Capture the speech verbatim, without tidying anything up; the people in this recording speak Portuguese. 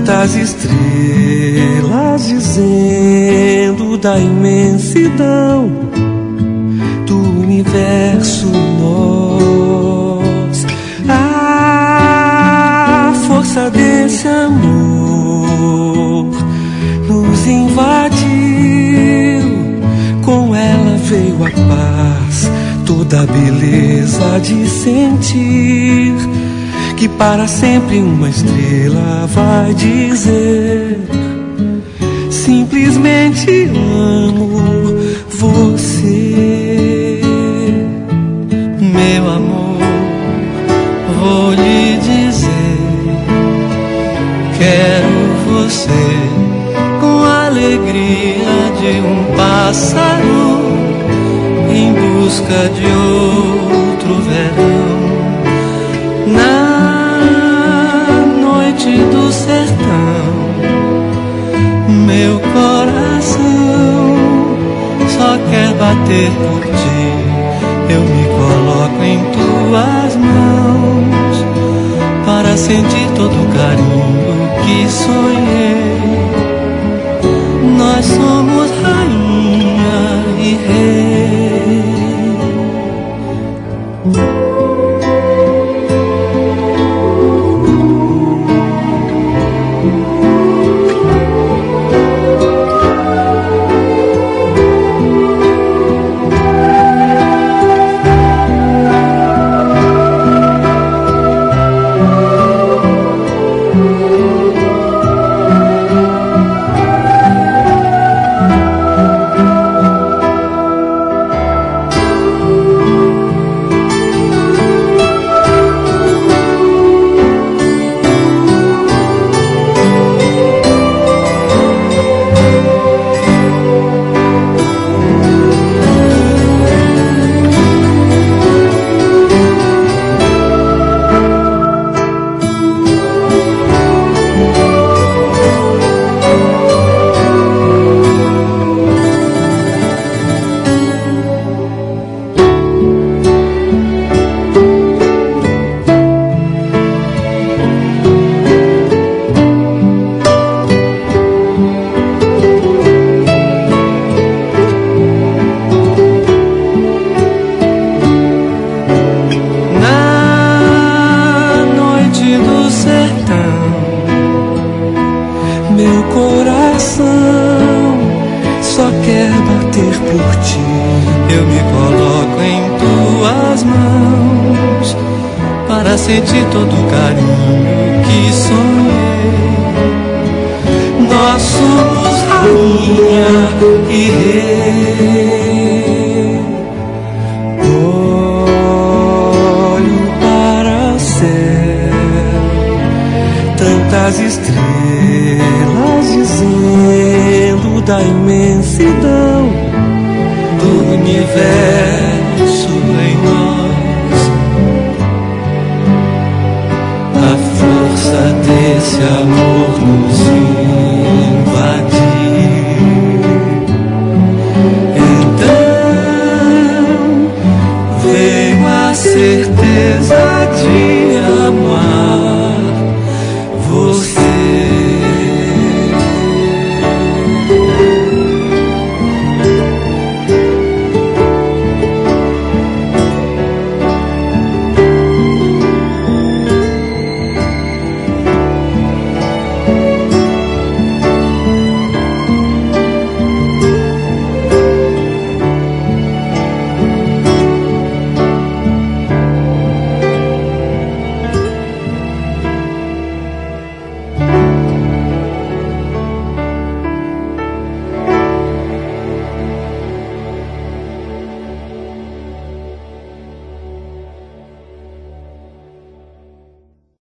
Tantas estrelas dizendo da imensidão do universo nós. A força desse amor nos invadiu, com ela veio a paz, toda a beleza de sentir que para sempre uma estrela vai dizer: simplesmente amo você. Meu amor, vou lhe dizer, quero você com a alegria de um pássaro em busca de outro verão. Na noite do sertão, meu coração só quer bater por ti. Eu me coloco em tuas mãos para sentir todo o carinho que sonhei. Nós somos rainha e rei. Meu coração só quer bater por ti. Eu me coloco em tuas mãos para sentir todo o carinho que sonhei. Nós somos rainha e rei. Olho para o céu, tantas estrelas dizendo da imensidão do universo em nós. A força desse amor nos invadiu. Então veio a certeza de